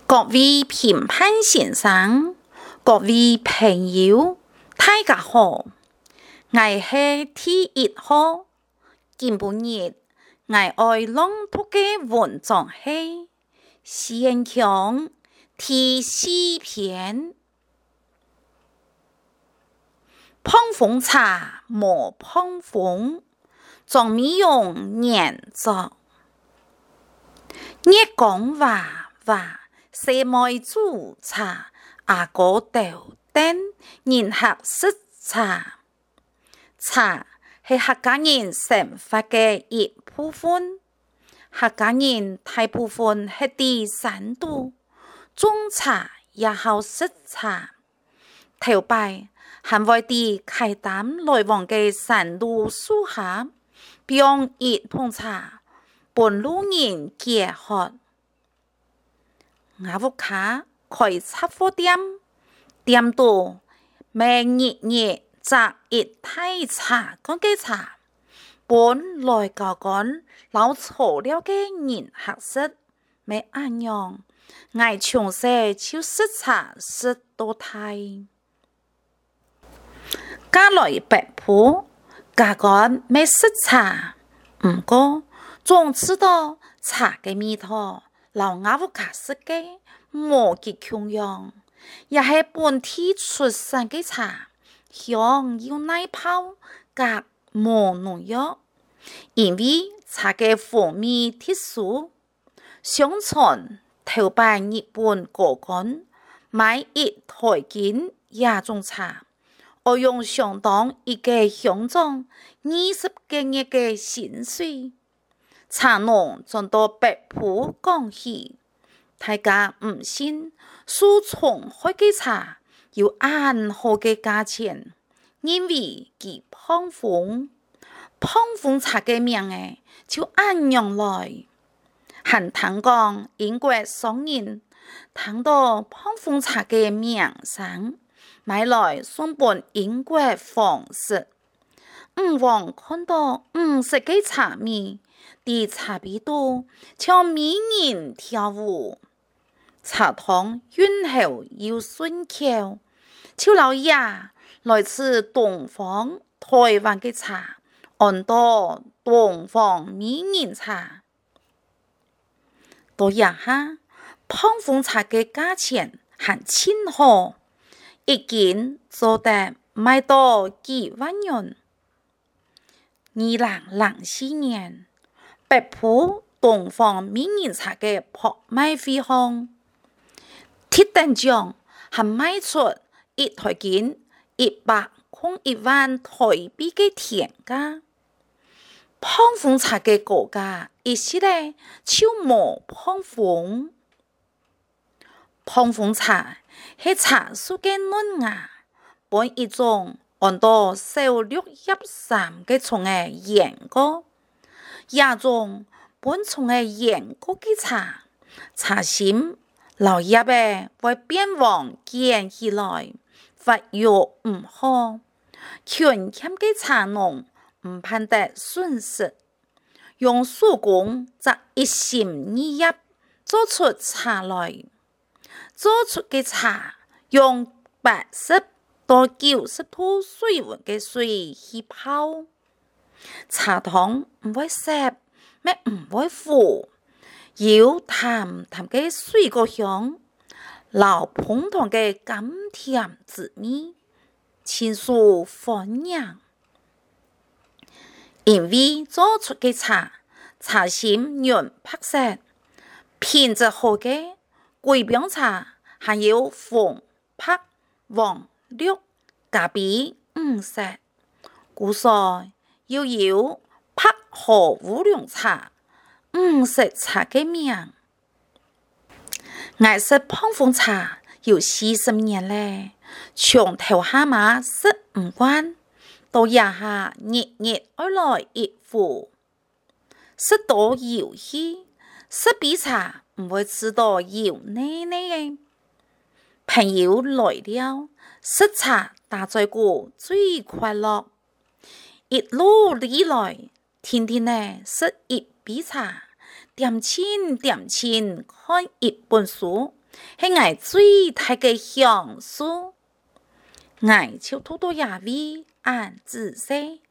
各位評判先生、各位朋友，大家好！我是第一號，今日我愛朗讀嘅文章係《獻強》第4篇。碰風茶莫碰風，張美容演奏。日光話話，細妹煮茶，阿哥豆燈，人客食茶。茶係客家人生活嘅一部分，客家人大部分係喺山度種茶，也好食茶。頭擺還會喺開擔來往嘅山路樹下，用一捧茶，伴路人解渴。我屋卡開雜貨店，店度每日摘一大茶缸嘅茶，本來教講老粗了嘅人學識，沒按樣，我從細就識茶識到大。家來北埔，家講沒識茶，唔過總知道茶嘅味道。老我屋卡識嘅冇幾強樣，也係本地出產嘅茶，香又耐泡，甲冇農藥。因為茶嘅風味特殊，相傳頭擺日本高官買一台斤野種茶，我用相當一個香種20個月嘅薪水。茶農轉到北埔講起，大家唔信，蘇從開嘅茶要按好嘅價錢，因為佢碰風茶嘅名誒就按樣來。還聽講英國商人聽到碰風茶嘅名聲，買來送本英國皇室。王看到食嘅茶味，啲茶味度像美人跳舞，茶湯潤喉又順口，就老爺來自東方台灣嘅茶，按到東方美人茶。到日下碰風茶嘅價錢還真好，一斤做得賣到幾萬元。2004年，北埔東方美人茶嘅拍賣會上，鐵等獎還賣出一台斤101萬台幣嘅天價。碰風茶嘅價格一時咧就冇碰風。碰風茶係茶樹嘅嫩芽，本一種按到小綠葉杉嘅蟲嘅鹽果，也種本蟲嘅鹽果嘅茶，茶心老葉嘅會變黃見起來，發育唔好，權欠嘅茶農唔盼得損失，用手工摘一心二葉做出茶來，做出嘅茶用80到90度水溫嘅水去泡，茶湯唔會澀，咩唔會苦，有淡淡嘅水果香，老碰糖嘅甘甜滋味，清爽歡迎。因為做出嘅茶心潤白色，品質好嘅貴標茶還有紅、白、黃、綠、咖啡5色，古時又有白河烏龍茶5色茶嘅名。我識碰風茶有40年咧，從頭下馬識唔慣，到日下日愛來一壺，識到遊戲，識比茶唔會知道油膩膩嘅。朋友來了，識茶打在鼓最快樂，一路以來，天天呢識一杯茶，點親看一本書， 是我最大的享受。我就多多也为俺仔细，